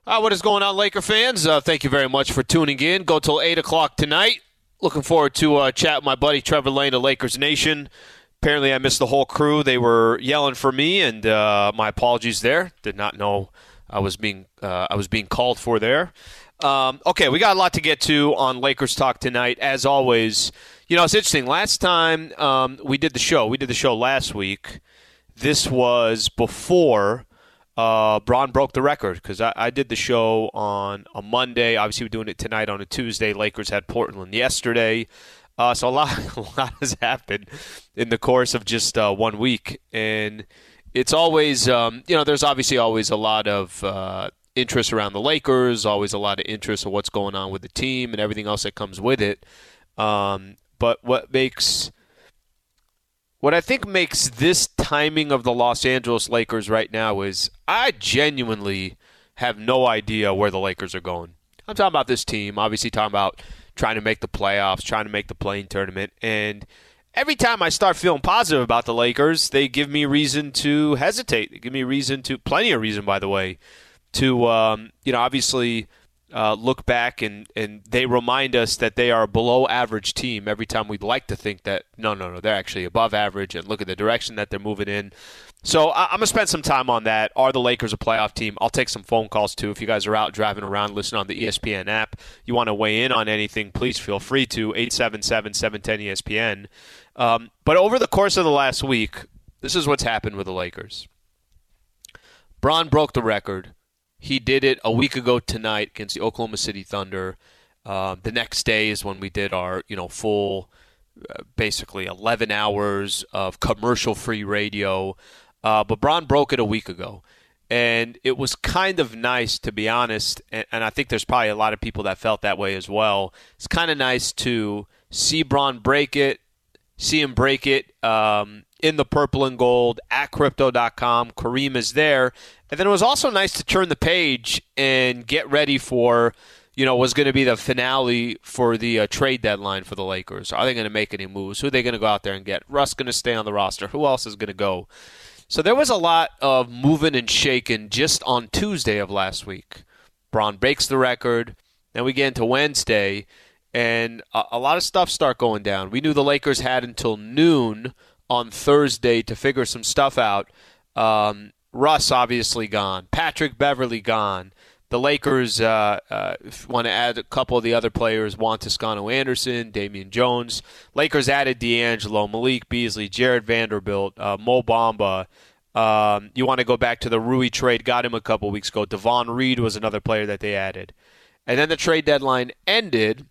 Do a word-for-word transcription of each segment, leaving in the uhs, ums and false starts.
Uh, what is going on, Laker fans? Uh, thank you very much for tuning in. Go till eight o'clock tonight. Looking forward to uh, chat with my buddy Trevor Lane of Lakers Nation. Apparently I missed the whole crew. They were yelling for me, and uh, my apologies there. Did not know I was being uh, I was being called for there. Um, okay, we got a lot to get to on Lakers Talk tonight. As always, you know, it's interesting. Last time um, we did the show, we did the show last week. This was before Uh, Bron broke the record because I, I did the show on a Monday. Obviously, we're doing it tonight on a Tuesday. Lakers had Portland yesterday. Uh, so a lot, a lot has happened in the course of just uh, one week. And it's always, um, you know, there's obviously always a lot of uh, interest around the Lakers, always a lot of interest in what's going on with the team and everything else that comes with it. Um, but what makes... What I think makes this timing of the Los Angeles Lakers right now is I genuinely have no idea where the Lakers are going. I'm talking about this team, obviously talking about trying to make the playoffs, trying to make the play-in tournament, and every time I start feeling positive about the Lakers, they give me reason to hesitate. They give me reason to, plenty of reason, by the way, to, um, you know, obviously uh, look back and, and they remind us that they are a below-average team every time we'd like to think that, no, no, no, they're actually above average, and look at the direction that they're moving in. So I, I'm going to spend some time on that. Are the Lakers a playoff team? I'll take some phone calls, too. If you guys are out driving around, listening on the E S P N app, you want to weigh in on anything, please feel free to, eight seven seven, seven one zero, E S P N. Um, but over the course of the last week, this is what's happened with the Lakers. Bron broke the record. He did it a week ago tonight against the Oklahoma City Thunder. Uh, the next day is when we did our, you know, full, uh, basically eleven hours of commercial-free radio. Uh, but Bron broke it a week ago. And it was kind of nice, to be honest, and, and I think there's probably a lot of people that felt that way as well. It's kind of nice to see Bron break it, see him break it um, in the purple and gold at crypto dot com. Kareem is there. And then it was also nice to turn the page and get ready for, you know, what's going to be the finale for the uh, trade deadline for the Lakers. Are they going to make any moves? Who are they going to go out there and get? Russ going to stay on the roster? Who else is going to go? So there was a lot of moving and shaking just on Tuesday of last week. Bron breaks the record. Then we get into Wednesday, and a, a lot of stuff start going down. We knew the Lakers had until noon on Thursday to figure some stuff out. Um, Russ obviously gone. Patrick Beverley gone. The Lakers uh, uh, want to add a couple of the other players, Juan Toscano-Anderson, Damian Jones. Lakers added D'Angelo, Malik Beasley, Jared Vanderbilt, uh, Mo Bamba. Um, you want to go back to the Rui trade, got him a couple weeks ago. Devon Reed was another player that they added. And then the trade deadline ended,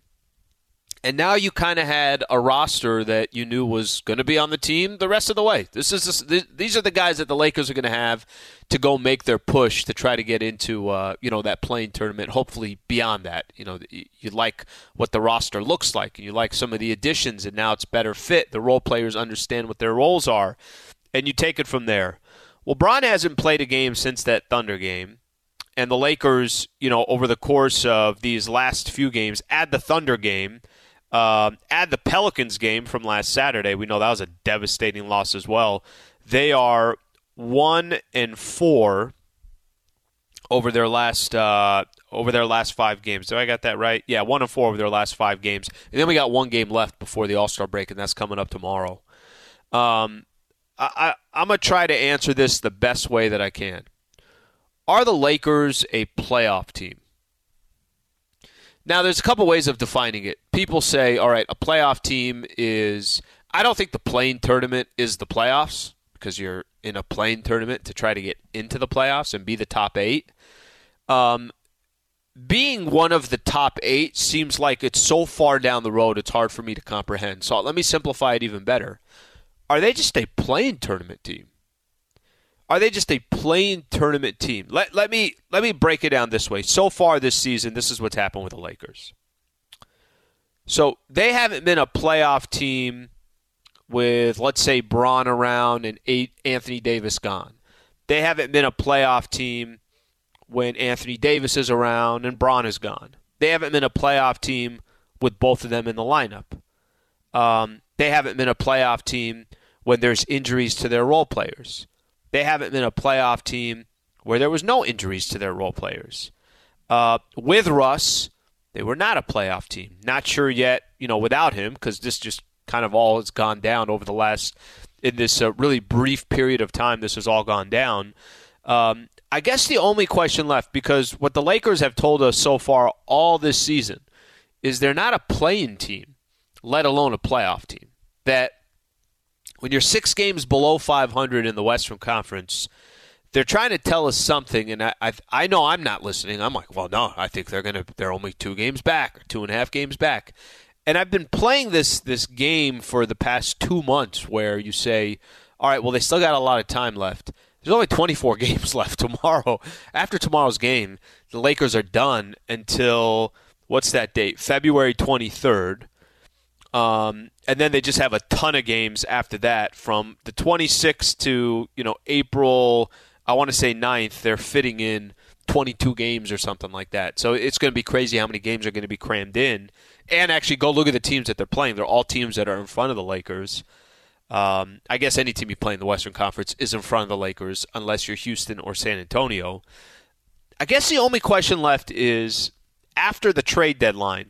and now you kind of had a roster that you knew was going to be on the team the rest of the way. This is this, these are the guys that the Lakers are going to have to go make their push to try to get into uh, you know, that play-in tournament. Hopefully beyond that, you know, you like what the roster looks like, and you like some of the additions, and now it's better fit. The role players understand what their roles are, and you take it from there. Well, Bron hasn't played a game since that Thunder game. And the Lakers, you know, over the course of these last few games, add the Thunder game, uh, add the Pelicans game from last Saturday. We know that was a devastating loss as well. They are one and four over their last uh, over their last five games. Do I got that right? Yeah, one and four over their last five games. And then we got one game left before the All-Star break, and that's coming up tomorrow. Um, I, I, I'm going to try to answer this the best way that I can. Are the Lakers a playoff team? Now, there's a couple ways of defining it. People say, all right, a playoff team is – I don't think the play-in tournament is the playoffs because you're in a play-in tournament to try to get into the playoffs and be the top eight. Um, being one of the top eight seems like it's so far down the road it's hard for me to comprehend. So let me simplify it even better. Are they just a play-in tournament team? Are they just a play-in tournament team? Let let me let me break it down this way. So far this season, this is what's happened with the Lakers. So they haven't been a playoff team with, let's say, Bron around and eight, Anthony Davis gone. They haven't been a playoff team when Anthony Davis is around and Bron is gone. They haven't been a playoff team with both of them in the lineup. Um, they haven't been a playoff team when there's injuries to their role players. They haven't been a playoff team where there was no injuries to their role players. Uh, with Russ, they were not a playoff team. Not sure yet, you know, without him, because this just kind of all has gone down over the last, in this uh, really brief period of time, this has all gone down. Um, I guess the only question left, because what the Lakers have told us so far all this season is they're not a play-in team, let alone a playoff team. That when you're six games below five hundred in the Western Conference, they're trying to tell us something, and I I, I know I'm not listening. I'm like, well, no, I think they're gonna they're only two games back or two and a half games back. And I've been playing this this game for the past two months where you say, all right, well, they still got a lot of time left. There's only twenty-four games left tomorrow. After tomorrow's game, the Lakers are done until, what's that date? February twenty-third. Um, and then they just have a ton of games after that from the twenty-sixth to, you know, April, I want to say ninth. They're fitting in twenty-two games or something like that. So it's going to be crazy how many games are going to be crammed in. And actually go look at the teams that they're playing. They're all teams that are in front of the Lakers. Um, I guess any team you play in the Western Conference is in front of the Lakers unless you're Houston or San Antonio. I guess the only question left is, after the trade deadline,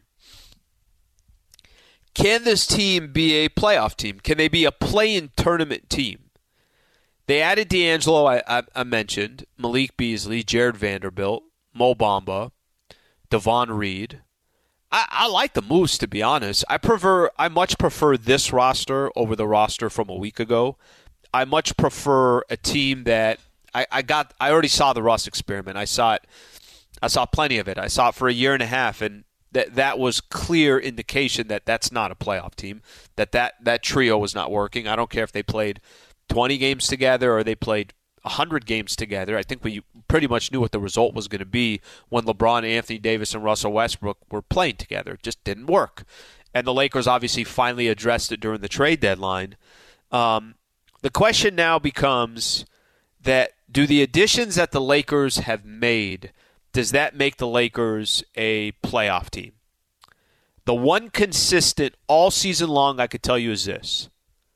can this team be a playoff team? Can they be a play-in tournament team? They added D'Angelo, I, I, I mentioned, Malik Beasley, Jared Vanderbilt, Mo Bamba, Devon Reed. I, I like the moves, to be honest. I prefer. I much prefer this roster over the roster from a week ago. I much prefer a team that I, I got. I already saw the Russ experiment. I saw it. I saw plenty of it. I saw it for a year and a half, and that that was clear indication that that's not a playoff team. That that that trio was not working. I don't care if they played twenty games together or they played one hundred games together. I think we pretty much knew what the result was going to be when LeBron, Anthony Davis, and Russell Westbrook were playing together. It just didn't work. And the Lakers obviously finally addressed it during the trade deadline. Um, the question now becomes that do the additions that the Lakers have made, does that make the Lakers a playoff team? The one consistent all season long I could tell you is this.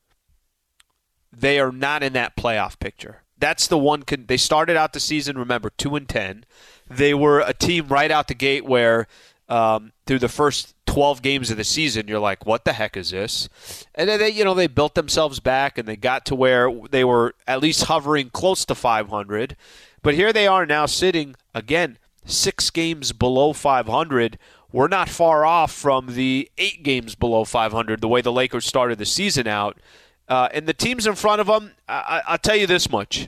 They are not in that playoff picture. That's the one. Con- they started out the season, remember, two and ten. They were a team right out the gate where um, through the first twelve games of the season, you're like, what the heck is this? And then they, you know, they built themselves back and they got to where they were at least hovering close to five hundred. But here they are now sitting, again, six games below five hundred. We're not far off from the eight games below five hundred, the way the Lakers started the season out. Uh, and the teams in front of them, I, I'll tell you this much.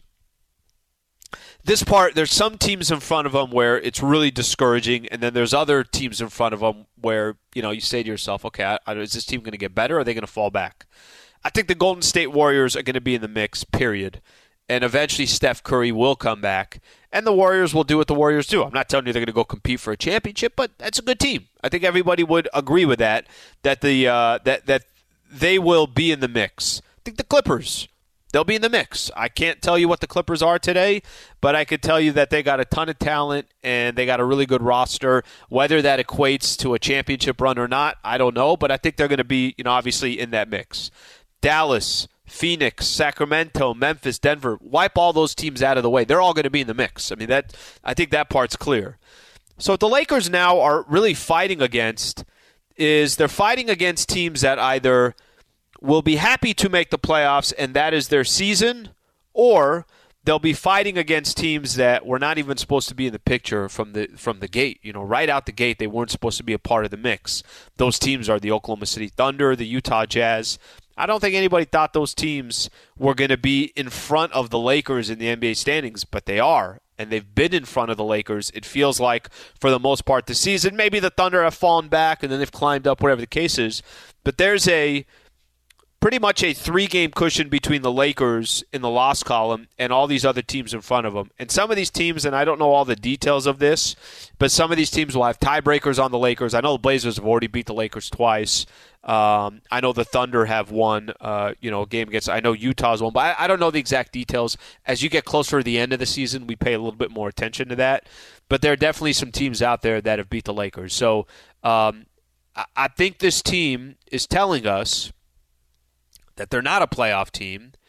This part, there's some teams in front of them where it's really discouraging, and then there's other teams in front of them where, you know, you say to yourself, okay, I, I, is this team going to get better or are they going to fall back? I think the Golden State Warriors are going to be in the mix, period. And eventually Steph Curry will come back, and the Warriors will do what the Warriors do. I'm not telling you they're going to go compete for a championship, but that's a good team. I think everybody would agree with that, that the uh, that that they will be in the mix. I think the Clippers, they'll be in the mix. I can't tell you what the Clippers are today, but I could tell you that they got a ton of talent and they got a really good roster. Whether that equates to a championship run or not, I don't know, but I think they're going to be, you know, obviously in that mix. Dallas, Phoenix, Sacramento, Memphis, Denver, wipe all those teams out of the way. They're all going to be in the mix. I mean, that I think that part's clear. So what the Lakers now are really fighting against is they're fighting against teams that either will be happy to make the playoffs, and that is their season, or they'll be fighting against teams that were not even supposed to be in the picture from the from the gate. You know, right out the gate, they weren't supposed to be a part of the mix. Those teams are the Oklahoma City Thunder, the Utah Jazz. I don't think anybody thought those teams were going to be in front of the Lakers in the N B A standings, but they are, and they've been in front of the Lakers. It feels like, for the most part, this season. Maybe the Thunder have fallen back, and then they've climbed up, whatever the case is. But there's a pretty much a three-game cushion between the Lakers in the loss column and all these other teams in front of them. And some of these teams, and I don't know all the details of this, but some of these teams will have tiebreakers on the Lakers. I know the Blazers have already beat the Lakers twice. Um, I know the Thunder have won, uh, you know, a game against. I know Utah's won, but I, I don't know the exact details. As you get closer to the end of the season, we pay a little bit more attention to that. But there are definitely some teams out there that have beat the Lakers. So um, I, I think this team is telling us that they're not a playoff team,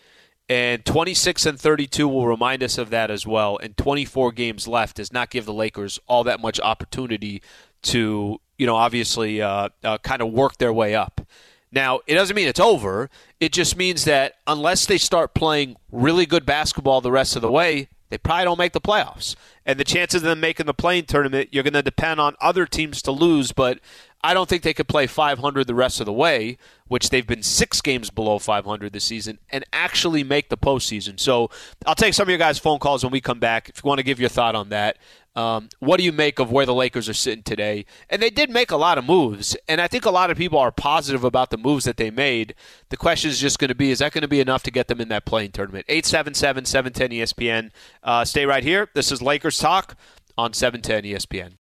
And twenty-six and thirty-two will remind us of that as well. And twenty-four games left does not give the Lakers all that much opportunity to, you know, obviously uh, uh, kind of work their way up. Now, it doesn't mean it's over. It just means that unless they start playing really good basketball the rest of the way, they probably don't make the playoffs. And the chances of them making the play-in tournament, you're going to depend on other teams to lose, but I don't think they could play five hundred the rest of the way, which they've been six games below five hundred this season, and actually make the postseason. So I'll take some of your guys' phone calls when we come back if you want to give your thought on that. Um, what do you make of where the Lakers are sitting today? And they did make a lot of moves, and I think a lot of people are positive about the moves that they made. The question is just going to be, is that going to be enough to get them in that play-in tournament? eight seven seven, seven one zero, E S P N. Uh, stay right here. This is Lakers Talk on seven ten E S P N.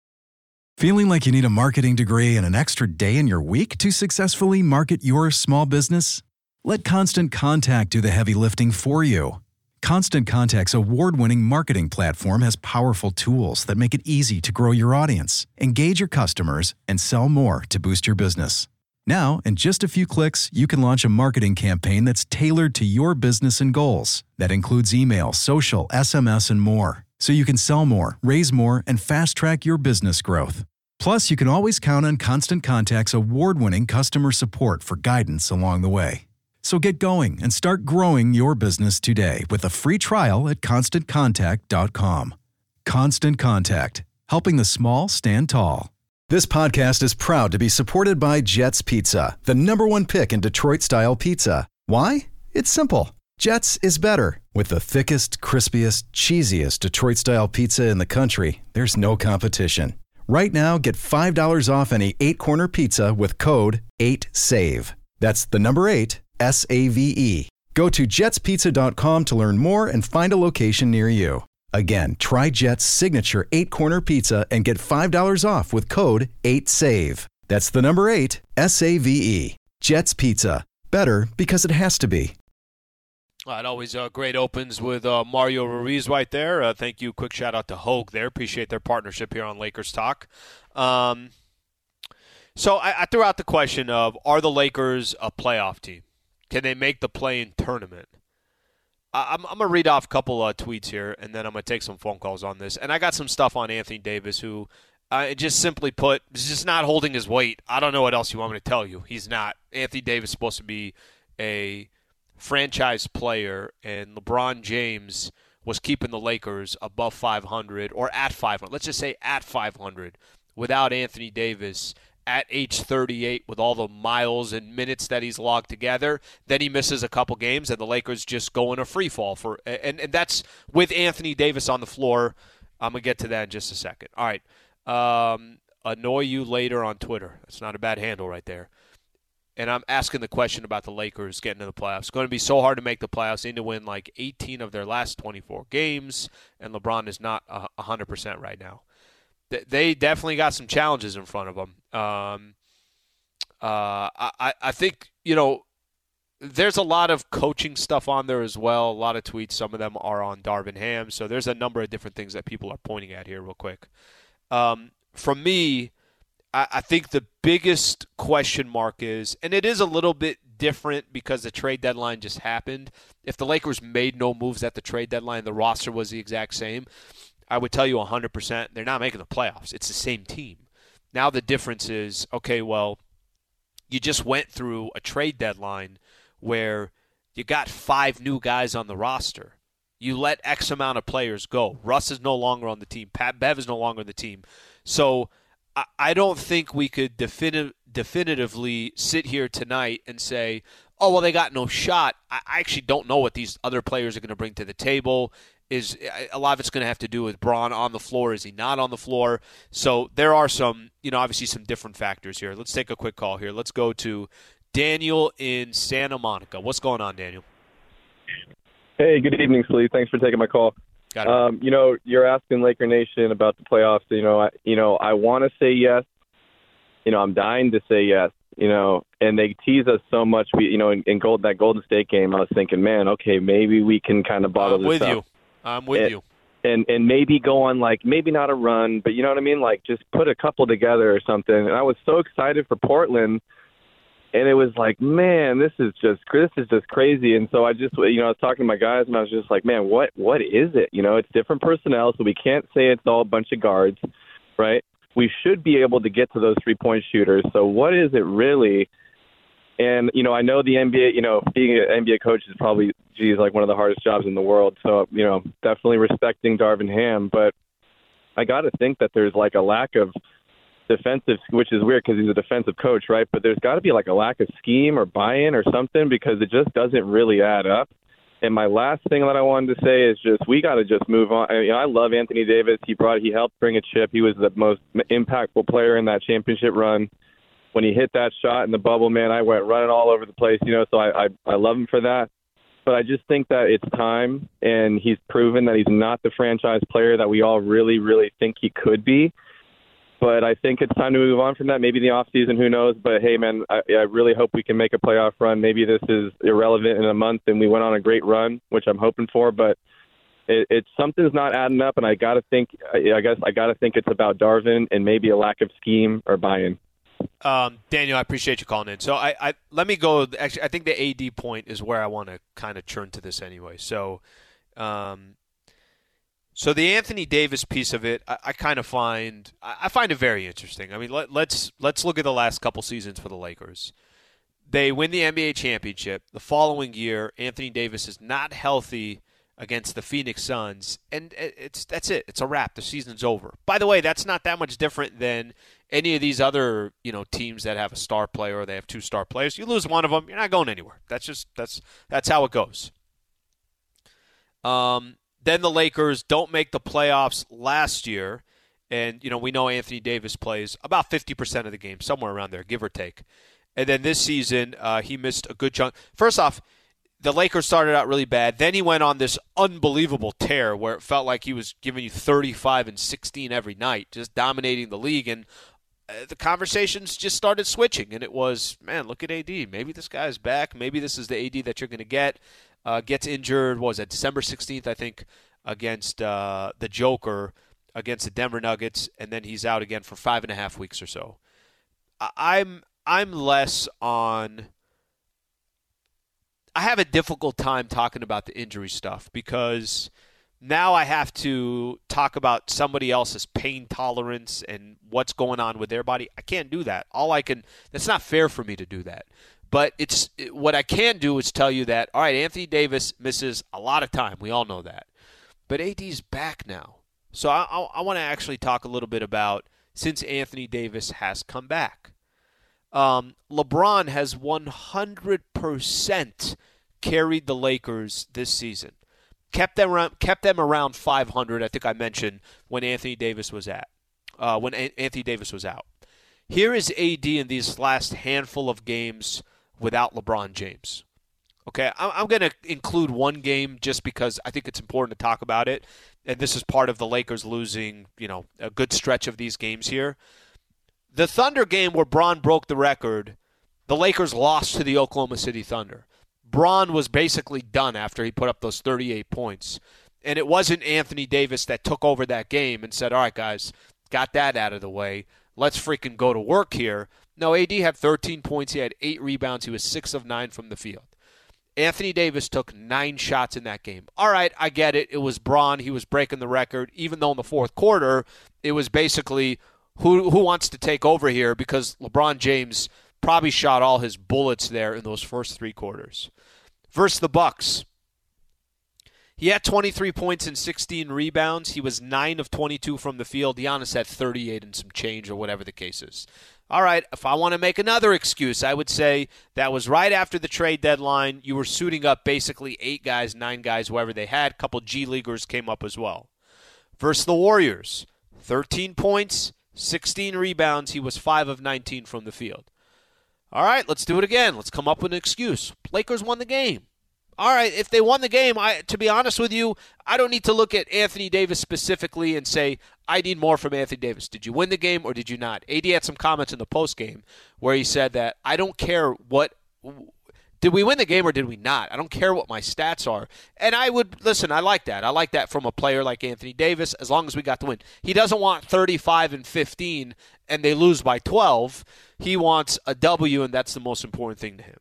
Feeling like you need a marketing degree and an extra day in your week to successfully market your small business? Let Constant Contact do the heavy lifting for you. Constant Contact's award-winning marketing platform has powerful tools that make it easy to grow your audience, engage your customers, and sell more to boost your business. Now, in just a few clicks, you can launch a marketing campaign that's tailored to your business and goals. That includes email, social, S M S, and more. So you can sell more, raise more, and fast-track your business growth. Plus, you can always count on Constant Contact's award-winning customer support for guidance along the way. So get going and start growing your business today with a free trial at constant contact dot com. Constant Contact, helping the small stand tall. This podcast is proud to be supported by Jets Pizza, the number one pick in Detroit-style pizza. Why? It's simple. Jets is better. With the thickest, crispiest, cheesiest Detroit-style pizza in the country, there's no competition. Right now, get five dollars off any eight-corner pizza with code eight save. That's the number eight, S A V E. Go to jets pizza dot com to learn more and find a location near you. Again, try Jet's signature eight-corner pizza and get five dollars off with code eight save. That's the number eight, S A V E. Jet's Pizza. Better because it has to be. All right, always uh, great opens with uh, Mario Ruiz right there. Uh, thank you. Quick shout out to Hogue there. Appreciate their partnership here on Lakers Talk. Um, so I, I threw out the question of, are the Lakers a playoff team? Can they make the play-in tournament? I, I'm, I'm going to read off a couple uh, tweets here, and then I'm going to take some phone calls on this. And I got some stuff on Anthony Davis, who uh, just simply put, is just not holding his weight. I don't know what else you want me to tell you. He's not. Anthony Davis is supposed to be a franchise player, and LeBron James was keeping the Lakers above five hundred or at five hundred. Let's just say at five hundred without Anthony Davis at age thirty-eight with all the miles and minutes that he's logged together. Then he misses a couple games, and the Lakers just go in a free fall. For, and, and that's with Anthony Davis on the floor. I'm going to get to that in just a second. All right. Um, annoy you later on Twitter. That's not a bad handle right there. And I'm asking the question about the Lakers getting to the playoffs. It's going to be so hard to make the playoffs. They need to win like eighteen of their last twenty-four games, and LeBron is not one hundred percent right now. They definitely got some challenges in front of them. Um, uh, I, I think, you know, there's a lot of coaching stuff on there as well, a lot of tweets. Some of them are on Darvin Ham. So there's a number of different things that people are pointing at here real quick. Um, from me, I think the biggest question mark is, and it is a little bit different because the trade deadline just happened. If the Lakers made no moves at the trade deadline, the roster was the exact same, I would tell you one hundred percent they're not making the playoffs. It's the same team. Now the difference is, okay, well, you just went through a trade deadline where you got five new guys on the roster. You let X amount of players go. Russ is no longer on the team. Pat Bev is no longer on the team. So I don't think we could defini- definitively sit here tonight and say, oh, well, they got no shot. I actually don't know what these other players are going to bring to the table. Is a lot of it's going to have to do with Bron on the floor. Is he not on the floor? So there are some, you know, obviously some different factors here. Let's take a quick call here. Let's go to Daniel in Santa Monica. What's going on, Daniel? Hey, good evening, Slee. Thanks for taking my call. Um, you know, you're asking Laker Nation about the playoffs. You know, I, you know, I want to say yes. You know, I'm dying to say yes. You know, and they tease us so much. We, you know, in, in gold that Golden State game, I was thinking, man, okay, maybe we can kind of bottle I'm this with up. you. I'm with and, you. And and maybe go on like maybe not a run, but you know what I mean, like just put a couple together or something. And I was so excited for Portland. And it was like, man, this is just this is just crazy. And so I just, you know, I was talking to my guys, and I was just like, man, what what is it? You know, it's different personnel, so we can't say it's all a bunch of guards, right? We should be able to get to those three-point shooters. So what is it really? And, you know, I know the N B A, you know, being an N B A coach is probably, geez, like one of the hardest jobs in the world. So, you know, definitely respecting Darvin Ham. But I got to think that there's like a lack of defensive, which is weird because he's a defensive coach, right? But there's got to be like a lack of scheme or buy-in or something, because it just doesn't really add up. And my last thing that I wanted to say is just we got to just move on. I, you know, I love Anthony Davis. He brought, he helped bring a chip. He was the most impactful player in that championship run. When he hit that shot in the bubble, man, I went running all over the place, you know, so I, I, I love him for that. But I just think that it's time, and he's proven that he's not the franchise player that we all really, really think he could be. But I think it's time to move on from that. Maybe in the offseason, who knows? But, hey, man, I, I really hope we can make a playoff run. Maybe this is irrelevant in a month and we went on a great run, which I'm hoping for. But it, it's something's not adding up, and I got to think – I guess I got to think it's about Darvin and maybe a lack of scheme or buy-in. Um, Daniel, I appreciate you calling in. So I, I let me go – actually, I think the A D point is where I want to kind of churn to this anyway. So um, – So the Anthony Davis piece of it, I, I kind of find I find it very interesting. I mean, let, let's let's look at the last couple seasons for the Lakers. They win the N B A championship. The following year, Anthony Davis is not healthy against the Phoenix Suns, and it's that's it. It's a wrap. The season's over. By the way, that's not that much different than any of these other you know teams that have a star player or they have two star players. You lose one of them, you're not going anywhere. That's just that's that's how it goes. Um. Then the Lakers don't make the playoffs last year, and you know we know Anthony Davis plays about fifty percent of the game, somewhere around there, give or take. And then this season, uh, he missed a good chunk. First off, the Lakers started out really bad. Then he went on this unbelievable tear where it felt like he was giving you thirty-five and sixteen every night, just dominating the league. And uh, the conversations just started switching, and it was, man, look at A D. Maybe this guy's back. Maybe this is the A D that you're going to get. Uh, gets injured, what was it, December sixteenth, I think, against uh, the Joker, against the Denver Nuggets, and then he's out again for five and a half weeks or so. I'm I'm less on – I have a difficult time talking about the injury stuff because now I have to talk about somebody else's pain tolerance and what's going on with their body. I can't do that. All I can – that's not fair for me to do that. But it's what I can do is tell you that, all right, Anthony Davis misses a lot of time. We all know that. But A D's back now. So I, I, I want to actually talk a little bit about since Anthony Davis has come back. Um, LeBron has one hundred percent carried the Lakers this season. Kept them around, kept them around five hundred, I think I mentioned, when Anthony Davis was at, uh, when A- Anthony Davis was out. Here is A D in these last handful of games without LeBron James. Okay, I'm going to include one game just because I think it's important to talk about it, and this is part of the Lakers losing, you know, a good stretch of these games here. The Thunder game where Bron broke the record, the Lakers lost to the Oklahoma City Thunder. Bron was basically done after he put up those thirty-eight points, and it wasn't Anthony Davis that took over that game and said, all right, guys, got that out of the way. Let's freaking go to work here. No, A D had thirteen points. He had eight rebounds. He was six of nine from the field. Anthony Davis took nine shots in that game. All right, I get it. It was Bron. He was breaking the record, even though in the fourth quarter, it was basically who who wants to take over here because LeBron James probably shot all his bullets there in those first three quarters. Versus the Bucks. He had twenty-three points and sixteen rebounds. He was nine of twenty-two from the field. Giannis had thirty-eight and some change or whatever the case is. All right, if I want to make another excuse, I would say that was right after the trade deadline. You were suiting up basically eight guys, nine guys, whoever they had. A couple G-Leaguers came up as well. Versus the Warriors, thirteen points, sixteen rebounds. He was five of nineteen from the field. All right, let's do it again. Let's come up with an excuse. Lakers won the game. All right, if they won the game, I, to be honest with you, I don't need to look at Anthony Davis specifically and say, I need more from Anthony Davis. Did you win the game or did you not? A D had some comments in the postgame where he said that I don't care what – did we win the game or did we not? I don't care what my stats are. And I would – listen, I like that. I like that from a player like Anthony Davis as long as we got the win. He doesn't want thirty-five and fifteen and they lose by twelve, he wants a W, and that's the most important thing to him.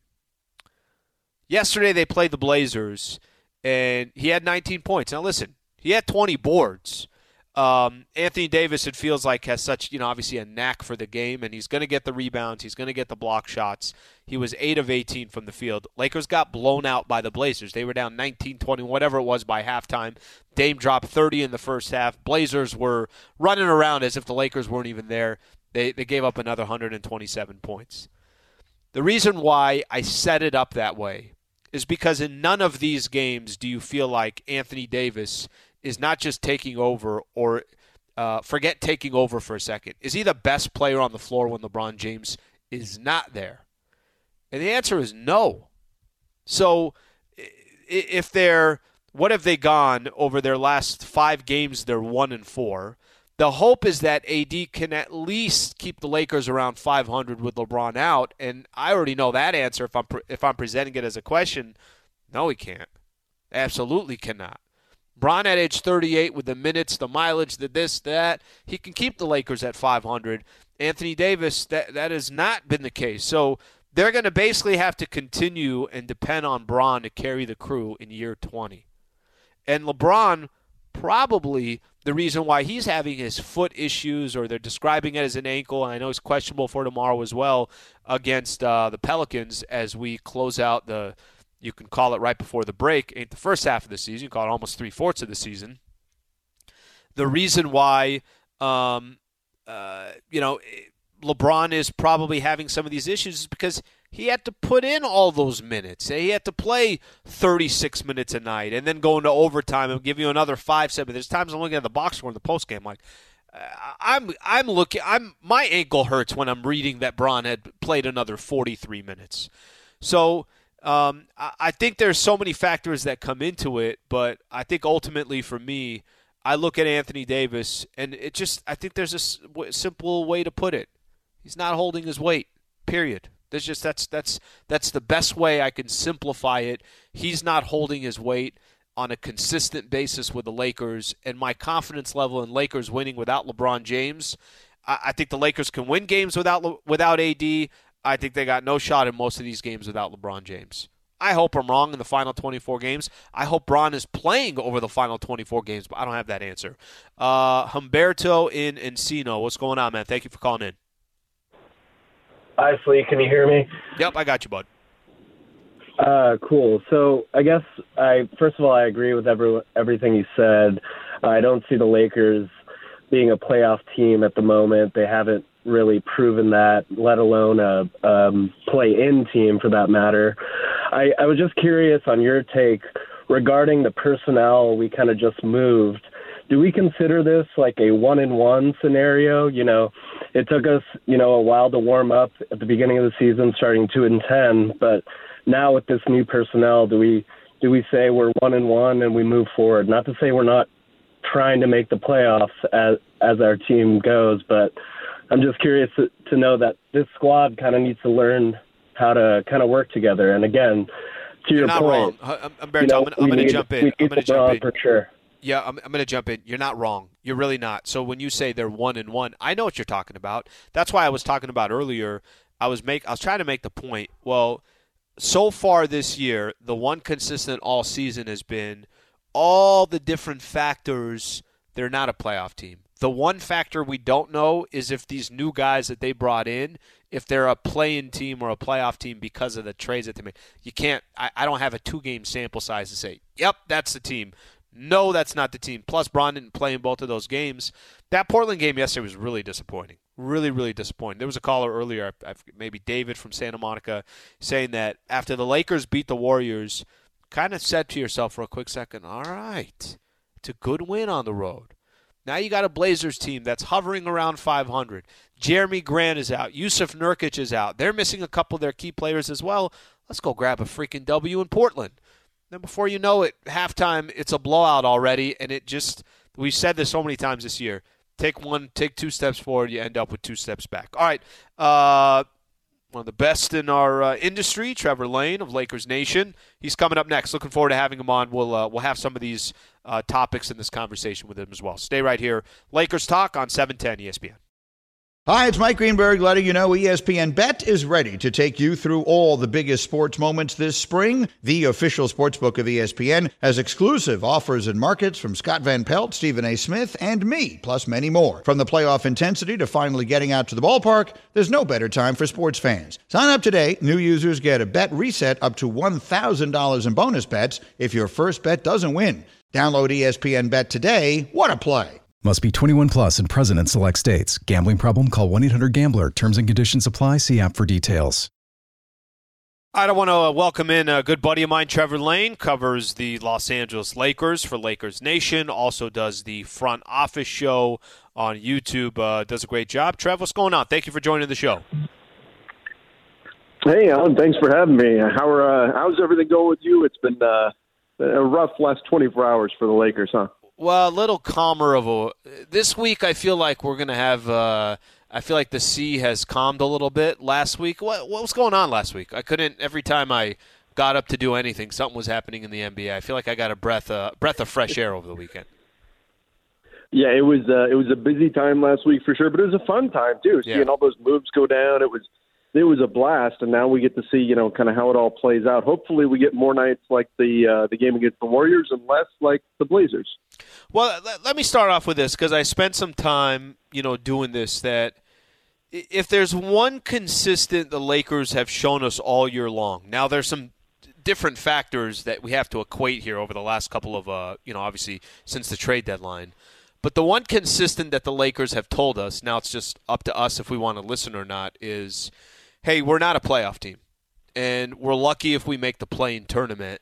Yesterday they played the Blazers, and he had nineteen points. Now listen, he had twenty boards. Um, Anthony Davis, it feels like, has such, you know, obviously a knack for the game, and he's going to get the rebounds. He's going to get the block shots. He was eight of eighteen from the field. Lakers got blown out by the Blazers. They were down nineteen twenty, whatever it was, by halftime. Dame dropped thirty in the first half. Blazers were running around as if the Lakers weren't even there. They, they gave up another one hundred twenty-seven points. The reason why I set it up that way is because in none of these games do you feel like Anthony Davis is not just taking over, or uh, forget taking over for a second. Is he the best player on the floor when LeBron James is not there? And the answer is no. So if they're, what have they gone over their last five games? They're one and four. The hope is that A D can at least keep the Lakers around five hundred with LeBron out, and I already know that answer if I'm if I'm presenting it as a question. No, he can't. Absolutely cannot. Bron at age thirty-eight with the minutes, the mileage, the this, that, he can keep the Lakers at five hundred. Anthony Davis, that that has not been the case. So they're going to basically have to continue and depend on Bron to carry the crew in year twenty. And LeBron, probably the reason why he's having his foot issues, or they're describing it as an ankle, and I know he's questionable for tomorrow as well against uh, the Pelicans as we close out the, you can call it right before the break, ain't the first half of the season. You call it almost three-fourths of the season. The reason why, um, uh, you know, LeBron is probably having some of these issues is because he had to put in all those minutes. He had to play thirty-six minutes a night and then go into overtime and give you another five, seven. There's times I'm looking at the box score in the postgame, like, I'm I'm looking. I'm my ankle hurts when I'm reading that Bron had played another forty-three minutes. So. Um, I think there's so many factors that come into it, but I think ultimately for me, I look at Anthony Davis, and it just, I think there's a simple way to put it. He's not holding his weight, period. There's just, that's, that's, that's the best way I can simplify it. He's not holding his weight on a consistent basis with the Lakers, and my confidence level in Lakers winning without LeBron James, I, I think the Lakers can win games without, without A D. I think they got no shot in most of these games without LeBron James. I hope I'm wrong in the final twenty-four games. I hope Bron is playing over the final twenty-four games, but I don't have that answer. Uh, Humberto in Encino. What's going on, man? Thank you for calling in. Hi, Slee. Can you hear me? Yep, I got you, bud. Uh, cool. So I guess, I first of all, I agree with every, everything you said. I don't see the Lakers being a playoff team at the moment. They haven't really proven that, let alone a um, play-in team for that matter. I, I was just curious on your take regarding the personnel we kind of just moved. Do we consider this like a one-and-one scenario? You know, it took us, you know, a while to warm up at the beginning of the season, starting two and ten, but now with this new personnel, do we do we say we're one-and-one and we move forward? Not to say we're not trying to make the playoffs as as our team goes, but I'm just curious to, to know that this squad kind of needs to learn how to kind of work together. And again, to You're your not point, wrong. I'm, I'm, you know, I'm going to jump in. I'm going to jump in for sure. Yeah, I'm, I'm going to jump in. You're not wrong. You're really not. So when you say they're one and one, I know what you're talking about. That's why I was talking about earlier. I was make I was trying to make the point. Well, so far this year, the one consistent all season has been all the different factors. They're not a playoff team. The one factor we don't know is if these new guys that they brought in, if they're a play-in team or a playoff team because of the trades that they made. You can't I, – I don't have a two-game sample size to say, yep, that's the team. No, that's not the team. Plus, Bron didn't play in both of those games. That Portland game yesterday was really disappointing. Really, really disappointing. There was a caller earlier, maybe David from Santa Monica, saying that after the Lakers beat the Warriors, kind of said to yourself for a quick second, all right, it's a good win on the road. Now you got a Blazers team that's hovering around five hundred. Jeremy Grant is out. Yusuf Nurkic is out. They're missing a couple of their key players as well. Let's go grab a freaking W in Portland. Then before you know it, halftime, it's a blowout already, and it just – we've said this so many times this year. Take one, take two steps forward, you end up with two steps back. All right, uh, one of the best in our uh, industry, Trevor Lane of Lakers Nation. He's coming up next. Looking forward to having him on. We'll uh, we'll have some of these uh, topics in this conversation with him as well. Stay right here. Lakers Talk on seven ten E S P N. Hi, it's Mike Greenberg letting you know E S P N Bet is ready to take you through all the biggest sports moments this spring. The official sportsbook of E S P N has exclusive offers and markets from Scott Van Pelt, Stephen A. Smith, and me, plus many more. From the playoff intensity to finally getting out to the ballpark, there's no better time for sports fans. Sign up today. New users get a bet reset up to one thousand dollars in bonus bets if your first bet doesn't win. Download E S P N Bet today. What a play. Must be twenty-one plus and present in select states. Gambling problem? Call one eight hundred gambler. Terms and conditions apply. See app for details. I want to welcome in a good buddy of mine, Trevor Lane, covers the Los Angeles Lakers for Lakers Nation, also does the front office show on YouTube, uh, does a great job. Trev, what's going on? Thank you for joining the show. Hey, Alan, thanks for having me. How are, uh, how's everything going with you? It's been uh, a rough last twenty-four hours for the Lakers, huh? Well, a little calmer of a – this week I feel like we're going to have uh, – I feel like the sea has calmed a little bit last week. What, what was going on last week? I couldn't – every time I got up to do anything, something was happening in the N B A. I feel like I got a breath, uh, breath of fresh air over the weekend. Yeah, it was uh, it was a busy time last week for sure, but it was a fun time too. Yeah. Seeing all those moves go down, it was – It was a blast, and now we get to see, you know, kind of how it all plays out. Hopefully we get more nights like the uh, the game against the Warriors and less like the Blazers. Well, let, let me start off with this because I spent some time, you know, doing this, that if there's one consistent the Lakers have shown us all year long, now there's some different factors that we have to equate here over the last couple of, uh, you know, obviously since the trade deadline. But the one consistent that the Lakers have told us, now it's just up to us if we want to listen or not, is – hey, we're not a playoff team, and we're lucky if we make the play-in tournament,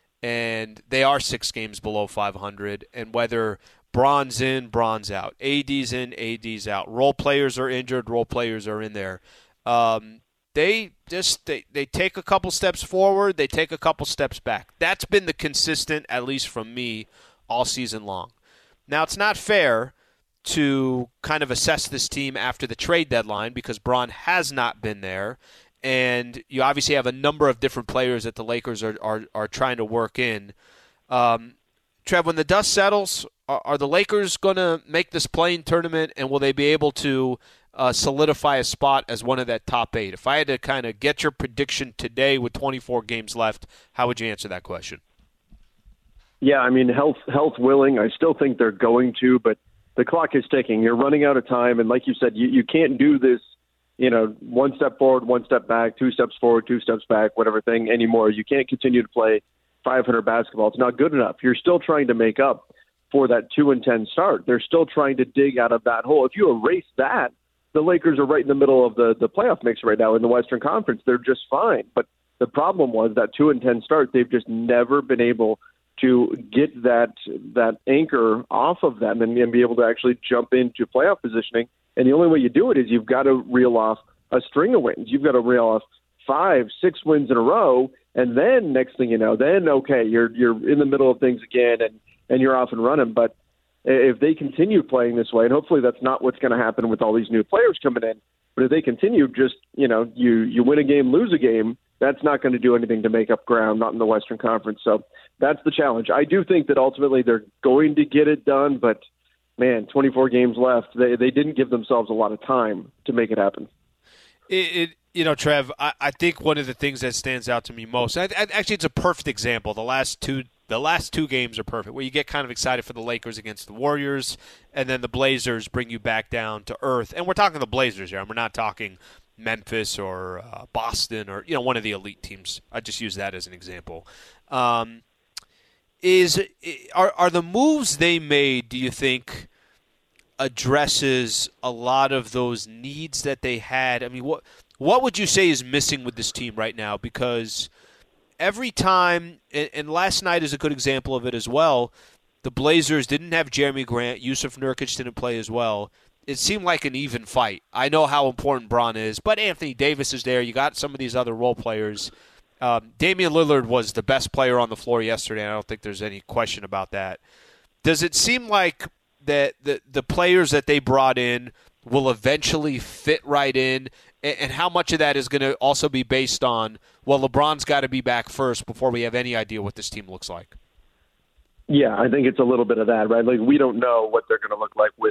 and they are six games below five hundred, and whether Bron's in, Bron's out, A D's in, A D's out, role players are injured, role players are in there. Um, they just they, they take a couple steps forward, they take a couple steps back. That's been the consistent, at least from me, all season long. Now, it's not fair to kind of assess this team after the trade deadline because Bron has not been there, and you obviously have a number of different players that the Lakers are are, are trying to work in. Um, Trev, when the dust settles, are, are the Lakers going to make this play-in tournament, and will they be able to uh, solidify a spot as one of that top eight? If I had to kind of get your prediction today with twenty-four games left, how would you answer that question? Yeah, I mean, health health willing, I still think they're going to, but the clock is ticking. You're running out of time, and like you said, you, you can't do this, you know, one step forward, one step back, two steps forward, two steps back, whatever thing anymore. You can't continue to play five hundred basketball. It's not good enough. You're still trying to make up for that two and ten start. They're still trying to dig out of that hole. If you erase that, the Lakers are right in the middle of the, the playoff mix right now in the Western Conference. They're just fine. But the problem was that two and ten start, they've just never been able to get that that anchor off of them and, and be able to actually jump into playoff positioning. And the only way you do it is you've got to reel off a string of wins. You've got to reel off five, six wins in a row, and then next thing you know, then okay, you're you're in the middle of things again, and, and you're off and running. But if they continue playing this way, and hopefully that's not what's going to happen with all these new players coming in, but if they continue, just you know, you you win a game, lose a game, that's not going to do anything to make up ground, not in the Western Conference. So that's the challenge. I do think that ultimately they're going to get it done, but, man, twenty-four games left. They they didn't give themselves a lot of time to make it happen. It, it you know, Trev, I, I think one of the things that stands out to me most, I, I, actually it's a perfect example. The last two the last two games are perfect, where you get kind of excited for the Lakers against the Warriors, and then the Blazers bring you back down to earth. And we're talking the Blazers here, and we're not talking Memphis or uh, Boston or, you know, one of the elite teams. I just use that as an example. Um, is are are the moves they made, do you think, addresses a lot of those needs that they had? I mean, what what would you say is missing with this team right now? Because every time, and, and last night is a good example of it as well, the Blazers didn't have Jeremy Grant, Yusuf Nurkic didn't play as well. It seemed like an even fight. I know how important Bron is, but Anthony Davis is there. You got some of these other role players. Um, Damian Lillard was the best player on the floor yesterday. I don't think there's any question about that. Does it seem like that the, the players that they brought in will eventually fit right in? And, and how much of that is going to also be based on, well, LeBron's got to be back first before we have any idea what this team looks like? Yeah, I think it's a little bit of that, right? Like, we don't know what they're going to look like with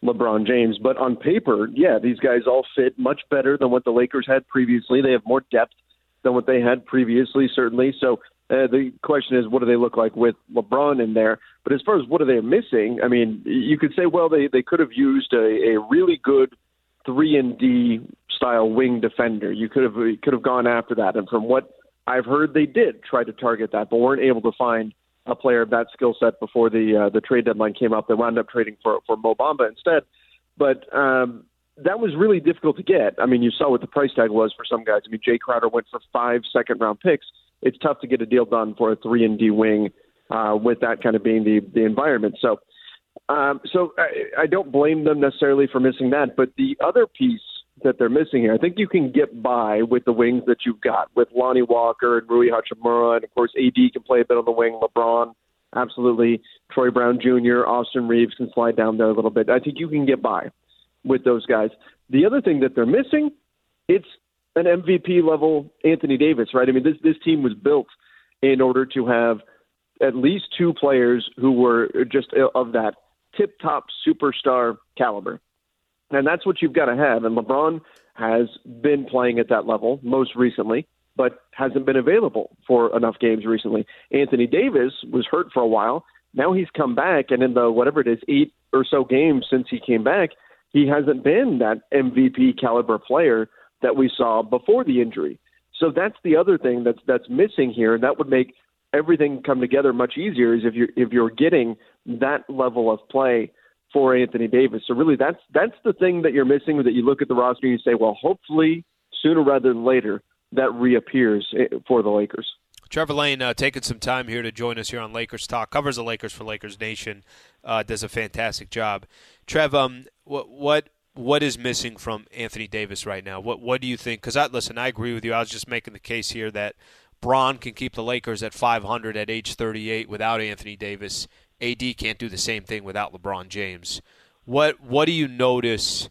LeBron James. But on paper, yeah, these guys all fit much better than what the Lakers had previously. They have more depth than what they had previously, certainly. So uh, the question is, what do they look like with LeBron in there? But as far as what are they missing, I mean, you could say, well, they, they could have used a, a really good three and D style wing defender. You could have you could have gone after that. And from what I've heard, they did try to target that, but weren't able to find a player of that skill set before the uh, the trade deadline came up. They wound up trading for, for Mo Bamba instead. But um, that was really difficult to get. I mean, you saw what the price tag was for some guys. I mean, Jay Crowder went for five second-round picks. It's tough to get a deal done for a three and D wing uh, with that kind of being the, the environment. So um, so I, I don't blame them necessarily for missing that. But the other piece that they're missing here, I think you can get by with the wings that you've got with Lonnie Walker and Rui Hachimura, and of course A D can play a bit on the wing, LeBron, absolutely, Troy Brown Junior, Austin Reeves can slide down there a little bit. I think you can get by with those guys. The other thing that they're missing, it's an M V P level Anthony Davis, right? I mean, this this team was built in order to have at least two players who were just of that tip-top superstar caliber. And that's what you've got to have. And LeBron has been playing at that level most recently, but hasn't been available for enough games recently. Anthony Davis was hurt for a while. Now he's come back, and in the, whatever it is, eight or so games since he came back, he hasn't been that M V P caliber player that we saw before the injury. So that's the other thing that's that's missing here, and that would make everything come together much easier, is if you're, if you're getting that level of play for Anthony Davis. So really that's that's the thing that you're missing, that you look at the roster and you say, well, hopefully sooner rather than later that reappears for the Lakers. Trevor Lane uh, taking some time here to join us here on Lakers Talk, covers the Lakers for Lakers Nation, uh, does a fantastic job. Trev, um, what what what is missing from Anthony Davis right now? What what do you think? Because I listen, I agree with you. I was just making the case here that Bron can keep the Lakers at five hundred at age thirty-eight without Anthony Davis. A D can't do the same thing without LeBron James. What what do you notice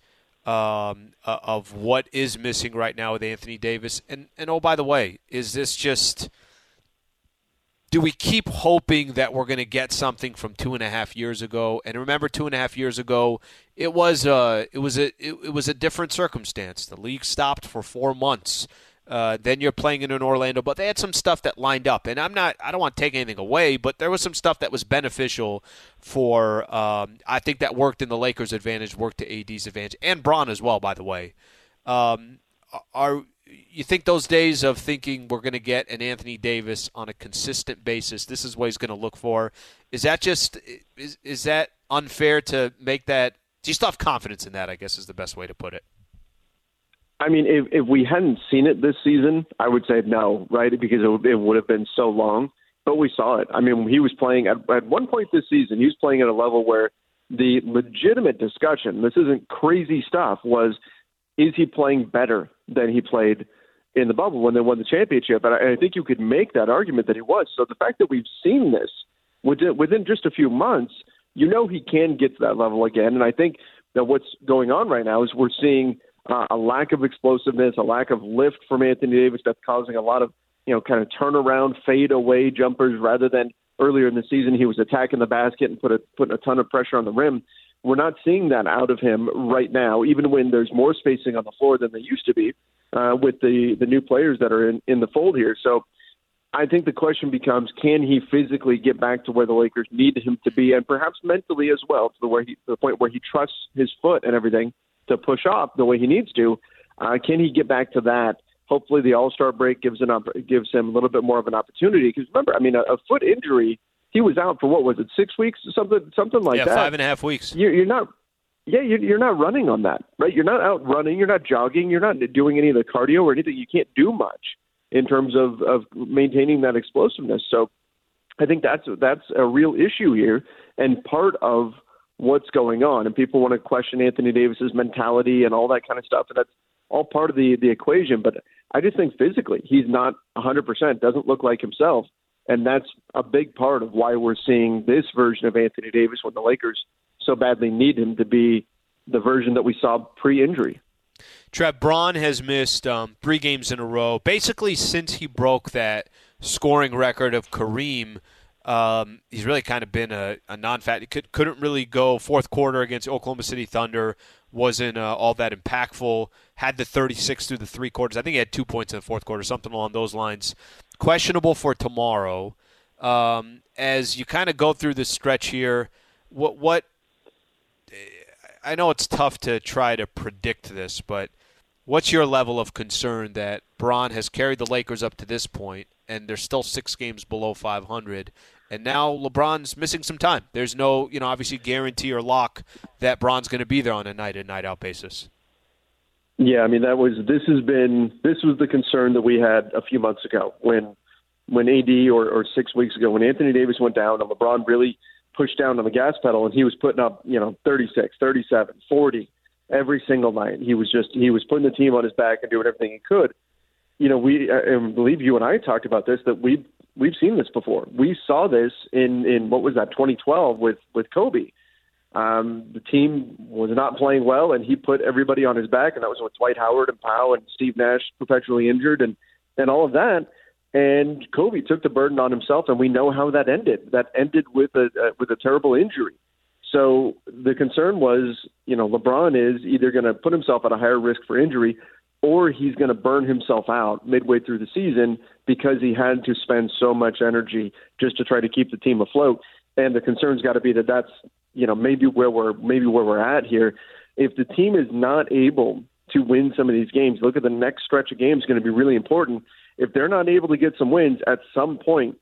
um, uh, of what is missing right now with Anthony Davis? And and oh, by the way, is this just – do we keep hoping that we're going to get something from two and a half years ago? And remember, two and a half years ago, it was a it was a it, it was a different circumstance. The league stopped for four months. Uh, then you're playing in Orlando, but they had some stuff that lined up. And I'm not I don't want to take anything away, but there was some stuff that was beneficial for. Um, I think that worked in the Lakers' advantage, worked to A D's advantage, and Bron as well. By the way, um, are you think those days of thinking we're going to get an Anthony Davis on a consistent basis, this is what he's going to look for, is that just is is that unfair to make that? Do you still have confidence in that, I guess is the best way to put it? I mean, if, if we hadn't seen it this season, I would say no, right? Because it would, it would have been so long. But we saw it. I mean, he was playing at, at one point this season, he was playing at a level where the legitimate discussion, this isn't crazy stuff, was is he playing better than he played in the bubble when they won the championship? And I, and I think you could make that argument that he was. So the fact that we've seen this within, within just a few months, you know he can get to that level again. And I think that what's going on right now is we're seeing uh, a lack of explosiveness, a lack of lift from Anthony Davis that's causing a lot of, you know, kind of turnaround, fade away jumpers rather than earlier in the season he was attacking the basket and put a, putting a ton of pressure on the rim. We're not seeing that out of him right now, even when there's more spacing on the floor than there used to be uh, with the, the new players that are in, in the fold here. So I think the question becomes, can he physically get back to where the Lakers need him to be, and perhaps mentally as well, to the, where he, to the point where he trusts his foot and everything to push off the way he needs to. Uh, can he get back to that? Hopefully the All-Star break gives, an, gives him a little bit more of an opportunity. Because remember, I mean, a, a foot injury – he was out for, what was it, six weeks, something, something like yeah, that. Yeah, five and a half weeks. You're, you're not, yeah, you're, you're not running on that, right? You're not out running. You're not jogging. You're not doing any of the cardio or anything. You can't do much in terms of, of maintaining that explosiveness. So I think that's that's a real issue here and part of what's going on. And people want to question Anthony Davis's mentality and all that kind of stuff, and that's all part of the the equation. But I just think physically he's not one hundred percent. Doesn't look like himself. And that's a big part of why we're seeing this version of Anthony Davis when the Lakers so badly need him to be the version that we saw pre-injury. Trev, Bron has missed um, three games in a row, basically since he broke that scoring record of Kareem. Um, he's really kind of been a, a non-fat. He could, couldn't really go fourth quarter against Oklahoma City Thunder. Wasn't uh, all that impactful. Had the thirty-six through the three quarters. I think he had two points in the fourth quarter, something along those lines. Questionable for tomorrow. Um, as you kind of go through this stretch here, what what I know it's tough to try to predict this, but what's your level of concern that Bron has carried the Lakers up to this point, and they're still six games below five hundred, and now LeBron's missing some time? There's no, you know, obviously guarantee or lock that Bron's going to be there on a night-in, night-out basis. Yeah, I mean, that was this has been this was the concern that we had a few months ago when when A D or, or six weeks ago when Anthony Davis went down and LeBron really pushed down on the gas pedal and he was putting up, you know, thirty-six, thirty-seven, forty every single night. He was just he was putting the team on his back and doing everything he could. You know, we I believe you and I talked about this, that we've we've seen this before. We saw this in, in what was that, twenty twelve with, with Kobe. Um, the team was not playing well, and he put everybody on his back, and that was with Dwight Howard and Powell and Steve Nash perpetually injured and, and all of that. And Kobe took the burden on himself, and we know how that ended. That ended with a uh, with a terrible injury. So the concern was, you know, LeBron is either going to put himself at a higher risk for injury, or he's going to burn himself out midway through the season because he had to spend so much energy just to try to keep the team afloat. And the concern's got to be that that's, you know, maybe where we're maybe where we're at here. If the team is not able to win some of these games, look at the next stretch of games, going to be really important. If they're not able to get some wins, at some point,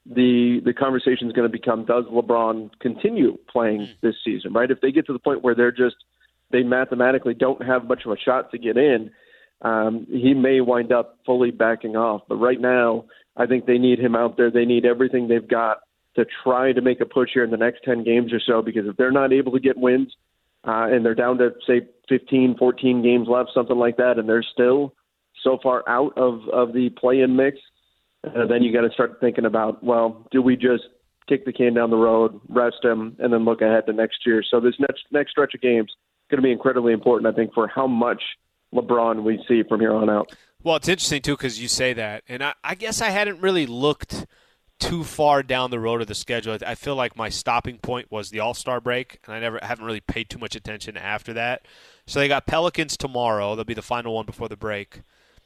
the the conversation is going to become, does LeBron continue playing this season, right? If they get to the point where they're just, they mathematically don't have much of a shot to get in, um, he may wind up fully backing off. But right now, I think they need him out there. They need everything they've got to try to make a push here in the next ten games or so, because if they're not able to get wins uh, and they're down to, say, fifteen, fourteen games left, something like that, and they're still so far out of, of the play-in mix, uh, then you got to start thinking about, well, do we just kick the can down the road, rest him, and then look ahead to next year? So this next next stretch of games is going to be incredibly important, I think, for how much LeBron we see from here on out. Well, it's interesting, too, because you say that. And I, I guess I hadn't really looked too far down the road of the schedule. I feel like my stopping point was the All-Star break, and I never haven't really paid too much attention after that. So they got Pelicans tomorrow. They'll be the final one before the break.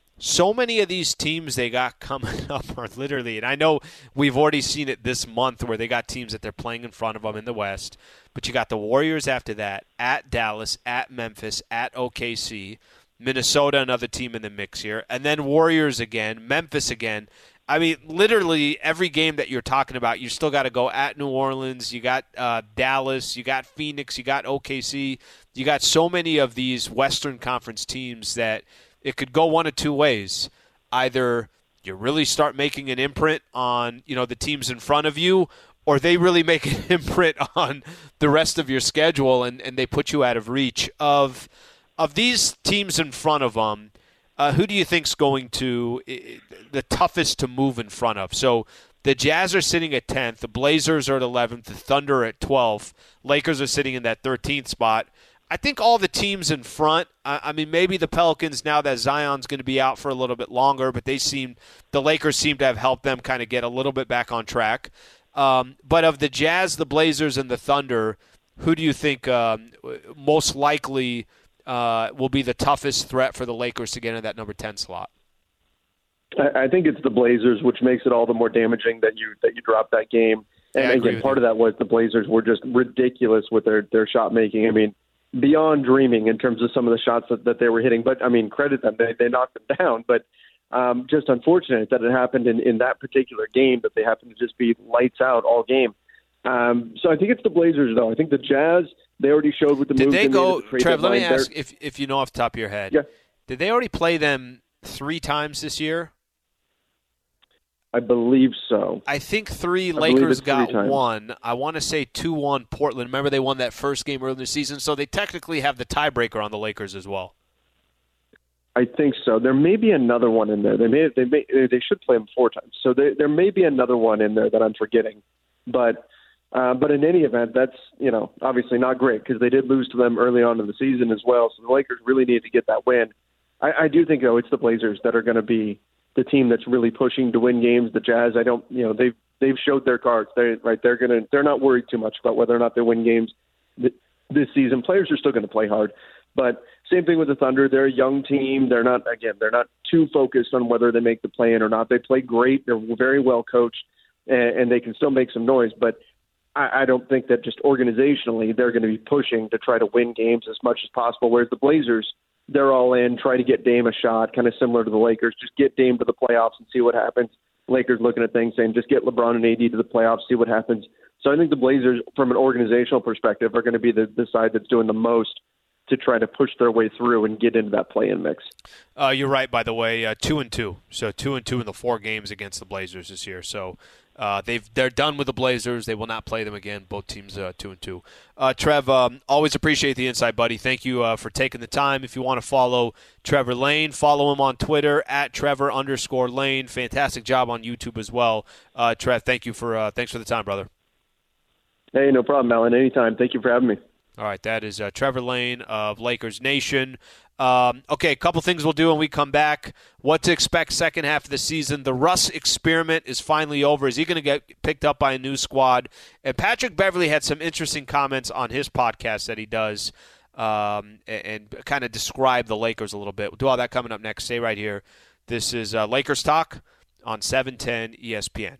So many of these teams they got coming up are literally, and I know we've already seen it this month where they got teams that they're playing in front of them in the West, but you got the Warriors after that, at Dallas, at Memphis, at O K C, Minnesota, another team in the mix here, and then Warriors again, Memphis again. I mean, literally every game that you're talking about, you still got to go at New Orleans, you got uh, Dallas, you got Phoenix, you got O K C, you got so many of these Western Conference teams that it could go one of two ways. Either you really start making an imprint on, you know, the teams in front of you, or they really make an imprint on the rest of your schedule and, and they put you out of reach. Of of these teams in front of them, uh, who do you think's going to uh, the toughest to move in front of? So the Jazz are sitting at tenth, the Blazers are at eleventh, the Thunder are at twelfth, Lakers are sitting in that thirteenth spot. I think all the teams in front, I mean, maybe the Pelicans now that Zion's going to be out for a little bit longer, but they seem, the Lakers seem to have helped them kind of get a little bit back on track. Um, but of the Jazz, the Blazers, and the Thunder, who do you think um, most likely uh, will be the toughest threat for the Lakers to get in that number ten slot? I think it's the Blazers, which makes it all the more damaging that you that you drop that game. And yeah, again, part you. of that was the Blazers were just ridiculous with their, their shot making. I mean, beyond dreaming in terms of some of the shots that, that they were hitting. But, I mean, credit them. They, they knocked them down. But um, just unfortunate that it happened in, in that particular game, that they happened to just be lights out all game. Um, so I think it's the Blazers, though. I think the Jazz, they already showed with the Did moves they go, the Trev, let me They're, ask if, if you know off the top of your head. Yeah. Did they already play them three times this year? I believe so. I think three I Lakers three got times. one. I want to say two one Portland. Remember, they won that first game early in the season, so they technically have the tiebreaker on the Lakers as well. I think so. There may be another one in there. They may they may they should play them four times. So there there may be another one in there that I'm forgetting. But uh, but in any event, that's, you know, obviously not great because they did lose to them early on in the season as well. So the Lakers really need to get that win. I, I do think, though, it's the Blazers that are going to be the team that's really pushing to win games. The Jazz, I don't, you know, they've they've showed their cards. They right, they're gonna they're not worried too much about whether or not they win games this season. Players are still going to play hard, but same thing with the Thunder. They're a young team. They're not again. They're not too focused on whether they make the play in or not. They play great. They're very well coached, and, and they can still make some noise. But I, I don't think that just organizationally they're going to be pushing to try to win games as much as possible. Whereas the Blazers, they're all in, try to get Dame a shot, kind of similar to the Lakers. Just get Dame to the playoffs and see what happens. Lakers looking at things saying, just get LeBron and A D to the playoffs, see what happens. So I think the Blazers, from an organizational perspective, are going to be the, the side that's doing the most to try to push their way through and get into that play-in mix. Uh, you're right, by the way, uh, two and two. So two and two in the four games against the Blazers this year. So uh, they've they're done with the Blazers. They will not play them again. Both teams uh, two and two. Uh, Trev, um, always appreciate the insight, buddy. Thank you uh, for taking the time. If you want to follow Trevor Lane, follow him on Twitter at Trevor underscore Lane. Fantastic job on YouTube as well. Uh, Trev, thank you for uh, thanks for the time, brother. Hey, no problem, Alan. Anytime. Thank you for having me. All right, that is uh, Trevor Lane of Lakers Nation. Um, okay, a couple things we'll do when we come back. What to expect second half of the season. The Russ experiment is finally over. Is he going to get picked up by a new squad? And Patrick Beverley had some interesting comments on his podcast that he does um, and, and kind of describe the Lakers a little bit. We'll do all that coming up next. Stay right here. This is uh, Lakers Talk on seven ten E S P N.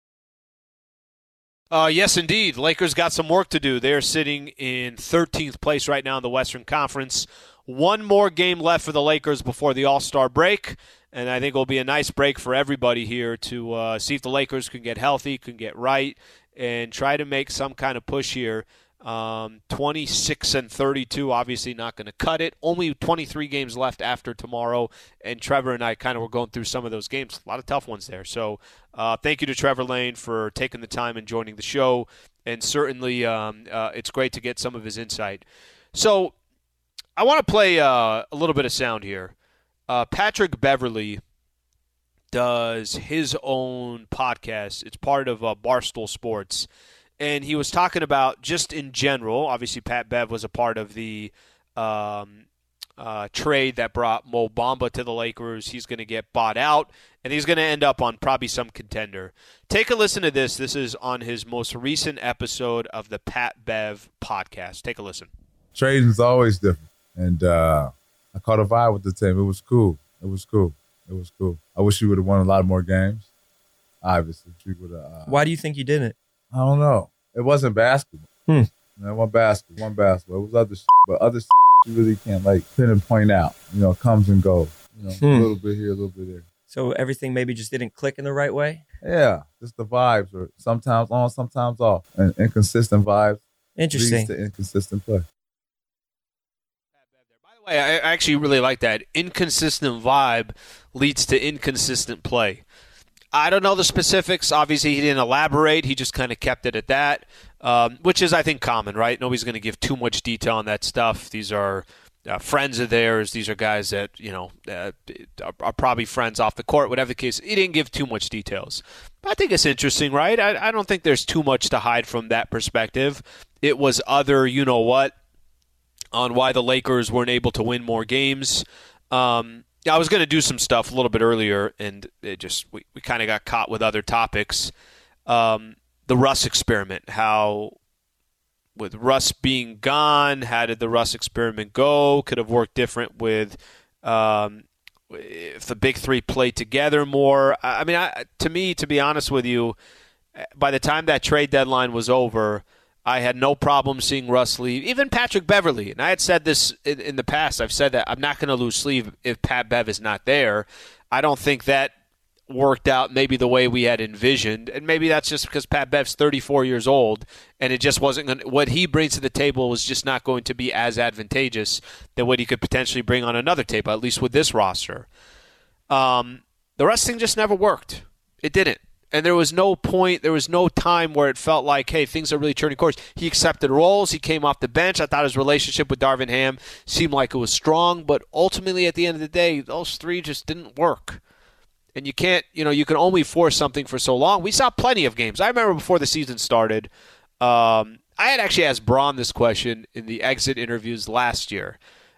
Uh, yes, indeed. Lakers got some work to do. They're sitting in thirteenth place right now in the Western Conference. One more game left for the Lakers before the All-Star break, and I think it will be a nice break for everybody here to uh, see if the Lakers can get healthy, can get right, and try to make some kind of push here. Um, twenty-six and thirty-two, obviously not going to cut it. Only twenty-three games left after tomorrow, and Trevor and I kind of were going through some of those games. A lot of tough ones there. So uh, thank you to Trevor Lane for taking the time and joining the show, and certainly um, uh, it's great to get some of his insight. So I want to play uh, a little bit of sound here. Uh, Patrick Beverley does his own podcast. It's part of uh, Barstool Sports. And he was talking about just in general, obviously Pat Bev was a part of the um, uh, trade that brought Mo Bamba to the Lakers. He's going to get bought out, and he's going to end up on probably some contender. Take a listen to this. This is on his most recent episode of the Pat Bev podcast. Take a listen. Trading's always different, and uh, I caught a vibe with the team. It was cool. It was cool. It was cool. I wish we would have won a lot more games, obviously. We would've, uh, Why do you think you didn't? I don't know. It wasn't basketball. Hmm. No, one basketball. One basketball. It was other shit, but other shit you really can't like pinpoint out. You know, comes and goes. You know, hmm. a little bit here, a little bit there. So everything maybe just didn't click in the right way? Yeah, just the vibes are sometimes on, sometimes off. And inconsistent vibes. Interesting. Leads to inconsistent play. By the way, I actually really like that. Inconsistent vibe leads to inconsistent play. I don't know the specifics. Obviously, he didn't elaborate. He just kind of kept it at that, um, which is, I think, common, right? Nobody's going to give too much detail on that stuff. These are uh, friends of theirs. These are guys that, you know, uh, are, are probably friends off the court, whatever the case. He didn't give too much details. But I think it's interesting, right? I, I don't think there's too much to hide from that perspective. It was other, you know what, on why the Lakers weren't able to win more games. Um I was going to do some stuff a little bit earlier, and it just we, we kind of got caught with other topics. Um, the Russ experiment, how with Russ being gone, how did the Russ experiment go? Could have worked different with um, if the big three played together more. I, I mean, I, to me, to be honest with you, by the time that trade deadline was over, I had no problem seeing Russ leave. Even Patrick Beverley, and I had said this in, in the past, I've said that I'm not going to lose sleep if Pat Bev is not there. I don't think that worked out maybe the way we had envisioned, and maybe that's just because Pat Bev's thirty-four years old, and it just wasn't going to, what he brings to the table was just not going to be as advantageous than what he could potentially bring on another table, at least with this roster. Um, the Russ thing just never worked. It didn't. And there was no point, there was no time where it felt like, hey, things are really turning course. He accepted roles. He came off the bench. I thought his relationship with Darvin Ham seemed like it was strong. But ultimately, at the end of the day, those three just didn't work. And you can't, you know, you can only force something for so long. We saw plenty of games. I remember before the season started, um, I had actually asked Braun this question in the exit interviews last year.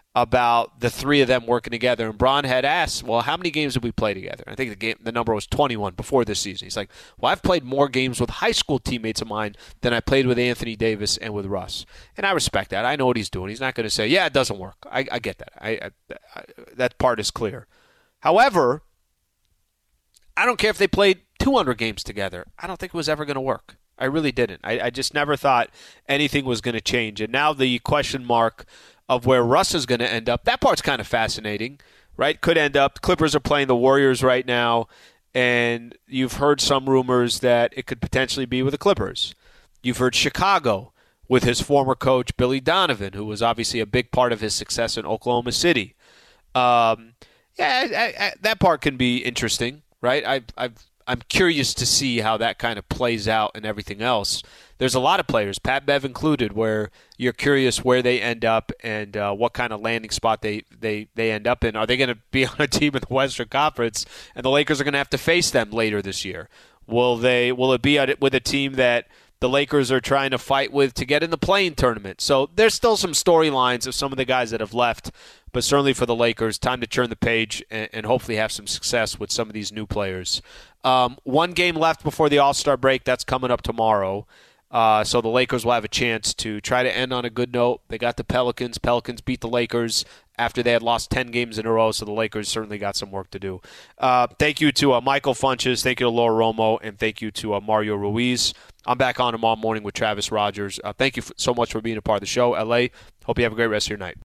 about the three of them working together. And Bron had asked, well, how many games did we play together? I think the game, the number was twenty-one before this season. He's like, well, I've played more games with high school teammates of mine than I played with Anthony Davis and with Russ. And I respect that. I know what he's doing. He's not going to say, yeah, it doesn't work. I, I get that. I, I, I, that part is clear. However, I don't care if they played two hundred games together. I don't think it was ever going to work. I really didn't. I, I just never thought anything was going to change. And now the question mark of where Russ is going to end up, that part's kind of fascinating, right? Could end up, Clippers are playing the Warriors right now, and you've heard some rumors that it could potentially be with the Clippers. You've heard Chicago with his former coach, Billy Donovan, who was obviously a big part of his success in Oklahoma City. Um, yeah, I, I, that part can be interesting, right? I, I've I'm curious to see how that kind of plays out and everything else. There's a lot of players, Pat Bev included, where you're curious where they end up and uh, what kind of landing spot they, they, they end up in. Are they going to be on a team in the Western Conference, and the Lakers are going to have to face them later this year? Will they? Will it be with a team that the Lakers are trying to fight with to get in the play-in tournament? So there's still some storylines of some of the guys that have left, but certainly for the Lakers, time to turn the page and, and hopefully have some success with some of these new players. Um, one game left before the All-Star break. That's coming up tomorrow. Uh, so the Lakers will have a chance to try to end on a good note. They got the Pelicans. Pelicans beat the Lakers after they had lost ten games in a row, so the Lakers certainly got some work to do. Uh, thank you to uh, Michael Funches. Thank you to Laura Romo. And thank you to uh, Mario Ruiz. I'm back on tomorrow morning with Travis Rogers. Uh, thank you f- so much for being a part of the show, L A. Hope you have a great rest of your night.